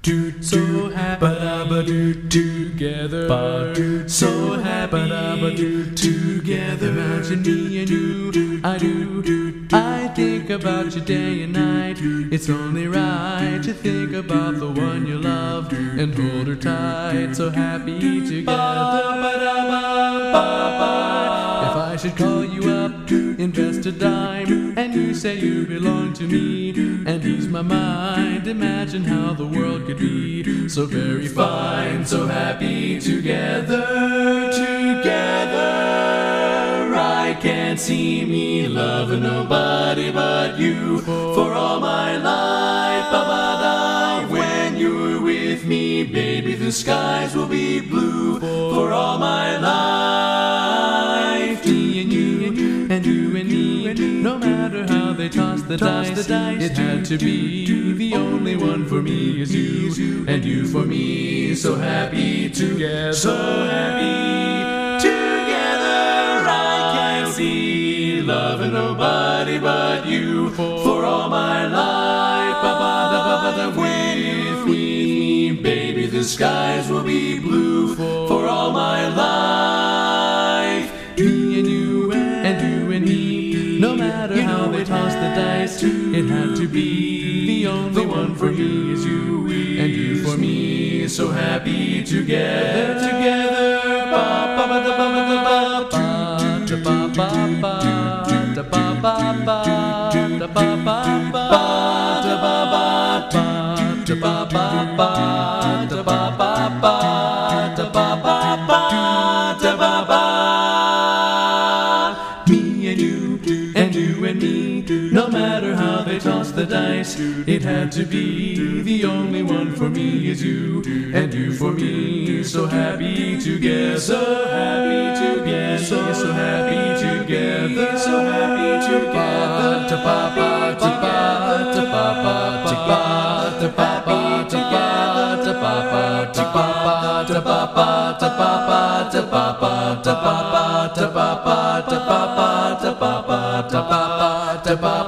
So happy together, so happy together. Imagine me and you, I think about you day and night. It's only right to think about the one you love and hold her tight. So happy together. If I should call you up, invest a dime, and you say you belong to me, and ease my mind, imagine how the world could be so very fine, so happy together. I can't see me loving nobody but you for all my life. When you're with me, baby, the skies will be blue for all my life. Me and you, and you and me, no matter how they toss the dice, it had to be. The only one for me is you, and you for me. So happy together, so happy together. I can't see loving nobody but you for all my life. With me, baby, the skies will be blue for all my life. Me and you and me, no matter how they toss the dice, it had to be. The only one for me is you, and you for me. So happy together. Me and you and me, no matter how they toss the dice, it had to be. The only one for me is you, and you for me. So happy together, so happy together, so happy together, so happy together. Ta